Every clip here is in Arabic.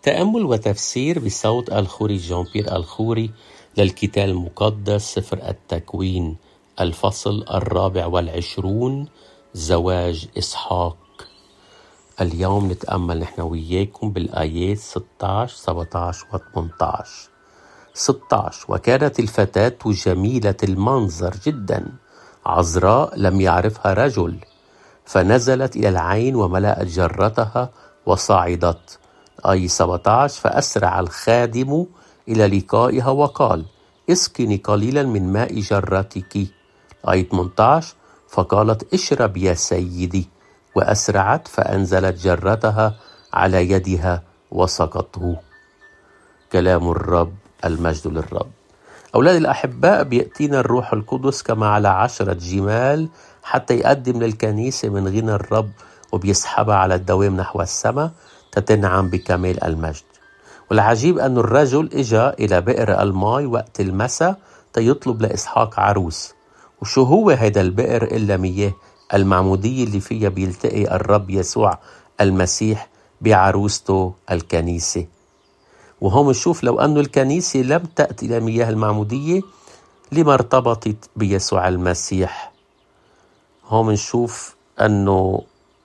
تأمل وتفسير بصوت الخوري جان بيير الخوري للكتاب المقدس سفر التكوين الفصل 24 زواج إسحاق. اليوم نتأمل نحن وياكم بالآيات 16 17 و 18. 16: وكانت الفتاة جميلة المنظر جدا، عذراء لم يعرفها رجل، فنزلت إلى العين وملأت جرتها وصعدت. 17: فأسرع الخادم إلى لقائها وقال: اسقني قليلا من ماء جرتك. 18: فقالت: اشرب يا سيدي، وأسرعت فأنزلت جرتها على يدها وسقته. كلام الرب، المجد للرب. أولاد الأحباء، بيأتينا الروح القدس كما على 10 جمال حتى يقدم للكنيسة من غنى الرب، وبيسحبها على الدوام نحو السماء تتنعم بكمال المجد. والعجيب أن الرجل إجا إلى بئر الماء وقت المساء تيطلب لإسحاق عروس. وشو هو هذا البئر إلا مياه المعمودية اللي فيها بيلتقي الرب يسوع المسيح بعروسته الكنيسة. وهم نشوف لو أنه الكنيسة لم تأتي إلى مياه المعمودية لما ارتبطت بيسوع المسيح. هم نشوف أنه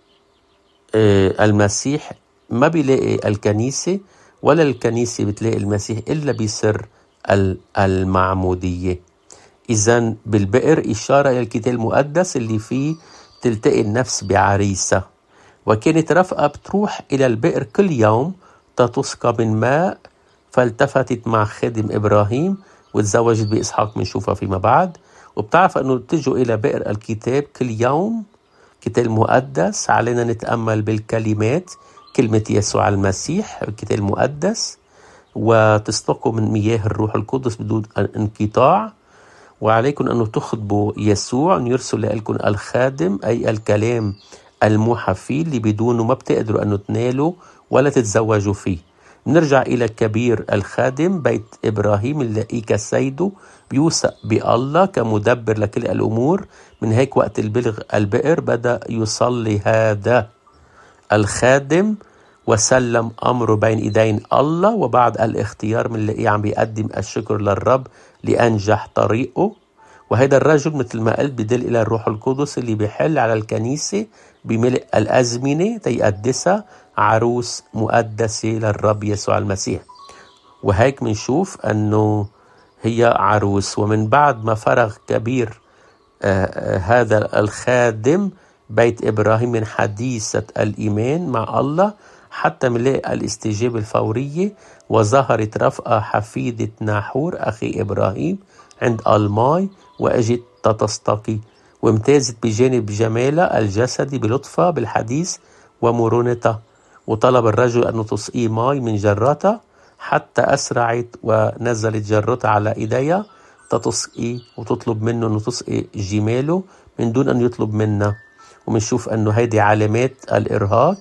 المسيح ما بيلاقي الكنيسة ولا الكنيسة بتلاقي المسيح إلا بسر المعمودية. إذن بالبئر إشارة إلى الكتاب المقدس اللي فيه تلتقي النفس بعريسة. وكانت رفقة بتروح إلى البئر كل يوم تسقى من ماء، فالتفتت مع خادم إبراهيم وتزوجت بإسحاق منشوفها فيما بعد. وبتعرف أنه تجوا إلى بئر الكتاب كل يوم، كتاب المقدس. علينا نتأمل بالكلمات، كلمة يسوع المسيح الكتاب المقدس، وتستقوا من مياه الروح القدس بدون انقطاع. وعليكم أن تخطبوا يسوع، أن يرسل لكم الخادم أي الكلام الموحى فيه اللي بدونه ما بتقدروا أن تنالوا ولا تتزوجوا فيه. نرجع إلى كبير الخادم بيت إبراهيم اللي كسيده بيوثق بالله كمدبر لكل الأمور. من هيك وقت البلغ البئر بدأ يصلي هذا الخادم وسلم أمره بين إيدين الله، وبعد الاختيار من اللي عم بيقدم الشكر للرب لأنجح طريقه. وهذا الرجل مثل ما قلت بدل إلى الروح القدس اللي بيحل على الكنيسة بملء الأزمنة تيقدسها عروس مقدسة للرب يسوع المسيح. وهيك منشوف أنه هي عروس. ومن بعد ما فرغ كبير هذا الخادم بيت إبراهيم من حديثة الإيمان مع الله حتى ملاقي الاستجابة الفورية، وظهرت رفقة حفيدة ناحور أخي إبراهيم عند الماي وأجت تستقي، وامتازت بجانب جمالها الجسدي بلطفها بالحديث ومرونتها. وطلب الرجل أنه تسقيه ماي من جرتها حتى أسرعت ونزلت جرتها على إيديها تسقي، وتطلب منه أنه تسقي جماله من دون أن يطلب منها. ومنشوف أنه هيدي علامات الإرهاق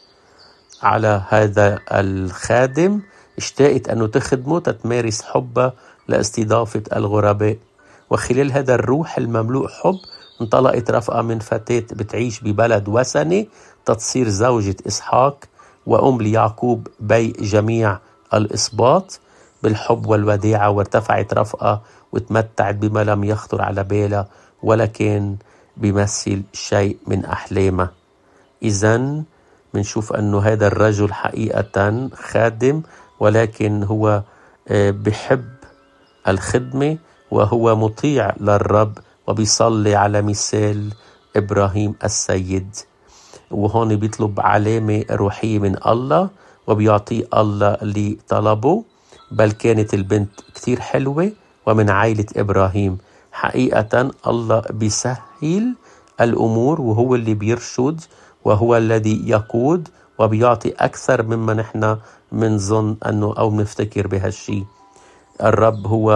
على هذا الخادم. اشتاقت أنه تخدمه تتمارس حبها لاستضافة الغرباء. وخلال هذا الروح المملوء حب انطلقت رفقة من فتاة بتعيش ببلد وثني تصير زوجة إسحاق وأم ليعقوب بي جميع الإسباط بالحب والوداعة. وارتفعت رفقة وتمتعت بما لم يخطر على بالها ولا كان بيمثل شيء من أحلامها. إذن منشوف أنه هذا الرجل حقيقة خادم، ولكن هو بحب الخدمة وهو مطيع للرب وبيصلي على مثال إبراهيم السيد. وهون بيطلب علامة روحية من الله وبيعطيه الله اللي طلبه. بل كانت البنت كتير حلوة ومن عائلة إبراهيم. حقيقة الله بيسهل الأمور وهو اللي بيرشد وهو الذي يقود وبيعطي أكثر مما نحن منظن أنه أو نفتكر بهالشي. الرب هو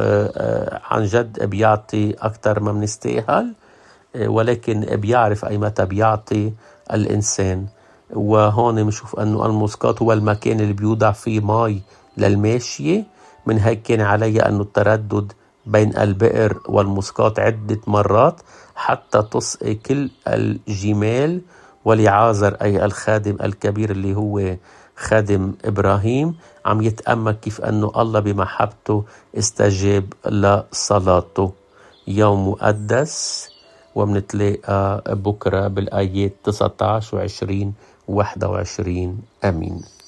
عن جد بيعطي أكثر ما منستاهل، ولكن بيعرف أي متى بيعطي الإنسان. وهون بنشوف أنه المسقط هو المكان اللي بيوضع فيه ماء للماشية. من هيك كان علي أنه التردد بين البئر والمسقط عدة مرات حتى تسقي كل الجمال. ولعازر أي الخادم الكبير اللي هو خادم إبراهيم عم يتأمل كيف أنه الله بمحبته استجاب لصلاته. يوم مقدس، ومنتلاقى بكرة بالآيات 19 و20 و21. آمين.